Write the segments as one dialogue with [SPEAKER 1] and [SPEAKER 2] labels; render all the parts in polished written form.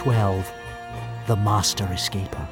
[SPEAKER 1] 12. The Master Escaper.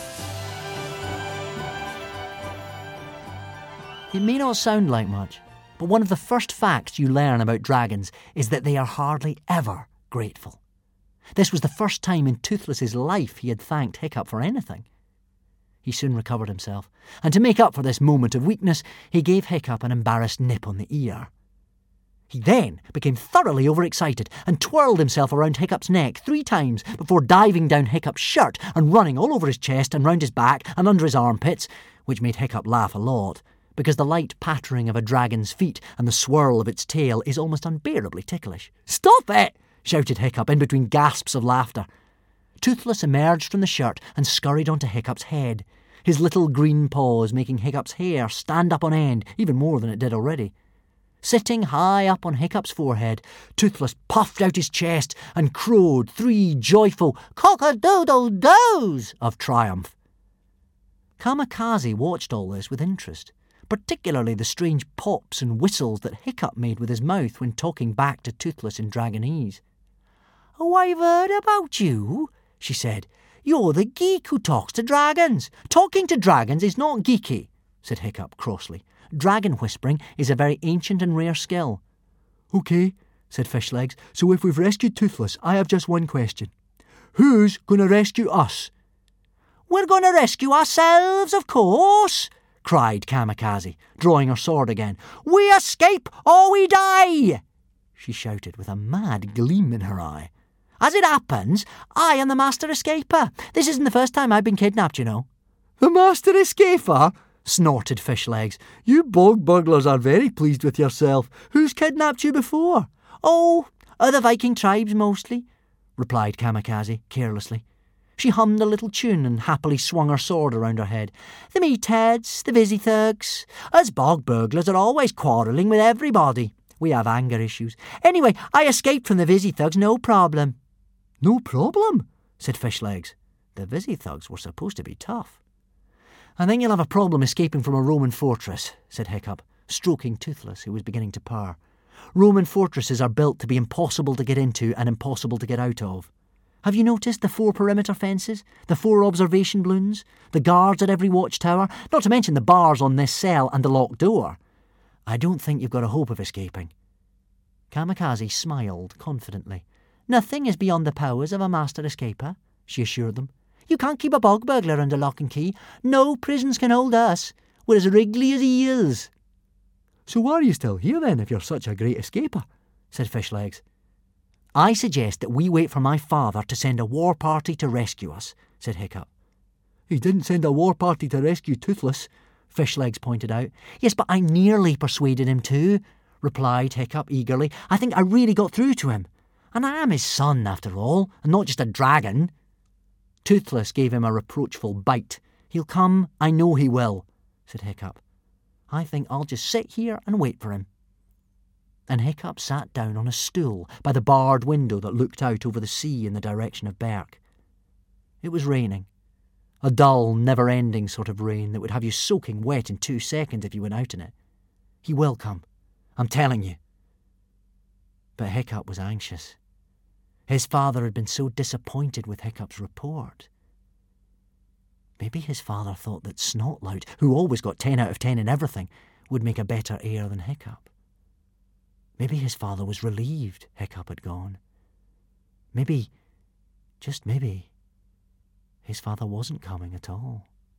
[SPEAKER 1] It may not sound like much, but one of the first facts you learn about dragons is that they are hardly ever grateful. This was the first time in Toothless's life he had thanked Hiccup for anything. He soon recovered himself, and to make up for this moment of weakness, he gave Hiccup an embarrassed nip on the ear. He then became thoroughly overexcited and twirled himself around Hiccup's neck 3 times before diving down Hiccup's shirt and running all over his chest and round his back and under his armpits, which made Hiccup laugh a lot, because the light pattering of a dragon's feet and the swirl of its tail is almost unbearably ticklish. "Stop it!" shouted Hiccup in between gasps of laughter. Toothless emerged from the shirt and scurried onto Hiccup's head, his little green paws making Hiccup's hair stand up on end even more than it did already. Sitting high up on Hiccup's forehead, Toothless puffed out his chest and crowed 3 joyful cock-a-doodle-doos of triumph. Kamikaze watched all this with interest, particularly the strange pops and whistles that Hiccup made with his mouth when talking back to Toothless in Dragonese. "Oh, I've heard about you," she said. "You're the geek who talks to dragons. Talking to dragons is not geeky," said Hiccup crossly. "Dragon whispering is a very ancient and rare skill." "OK," said Fishlegs, "so if we've rescued Toothless, I have just one question. Who's going to rescue us?" "We're going to rescue ourselves, of course," cried Kamikaze, drawing her sword again. "We escape or we die," she shouted with a mad gleam in her eye. "As it happens, I am the Master Escaper. This isn't the first time I've been kidnapped, you know." "The Master Escaper?" snorted Fishlegs. "You bog burglars are very pleased with yourself. Who's kidnapped you before?" "Oh, other Viking tribes mostly," replied Kamikaze carelessly. She hummed a little tune and happily swung her sword around her head. "The meatheads, the Visithugs. Us bog burglars are always quarrelling with everybody. We have anger issues. Anyway, I escaped from the Visithugs, no problem." "No problem?" said Fishlegs. The Visithugs were supposed to be tough. "I think you'll have a problem escaping from a Roman fortress," said Hiccup, stroking Toothless, who was beginning to purr. "Roman fortresses are built to be impossible to get into and impossible to get out of. Have you noticed the 4 perimeter fences, the 4 observation balloons, the guards at every watchtower, not to mention the bars on this cell and the locked door? I don't think you've got a hope of escaping." Kamikaze smiled confidently. "Nothing is beyond the powers of a Master Escaper," she assured them. "You can't keep a bog burglar under lock and key. No prisons can hold us. We're as wriggly as eels." "So why are you still here then, if you're such a great escaper?" said Fishlegs. "I suggest that we wait for my father to send a war party to rescue us," said Hiccup. "He didn't send a war party to rescue Toothless," Fishlegs pointed out. "Yes, but I nearly persuaded him to," replied Hiccup eagerly. "I think I really got through to him. And I am his son, after all, and not just a dragon." Toothless gave him a reproachful bite. "He'll come, I know he will," said Hiccup. "I think I'll just sit here and wait for him." And Hiccup sat down on a stool by the barred window that looked out over the sea in the direction of Berk. It was raining. A dull, never-ending sort of rain that would have you soaking wet in 2 seconds if you went out in it. "He will come, I'm telling you." But Hiccup was anxious. His father had been so disappointed with Hiccup's report. Maybe his father thought that Snotlout, who always got 10 out of 10 in everything, would make a better heir than Hiccup. Maybe his father was relieved Hiccup had gone. Maybe, just maybe, his father wasn't coming at all.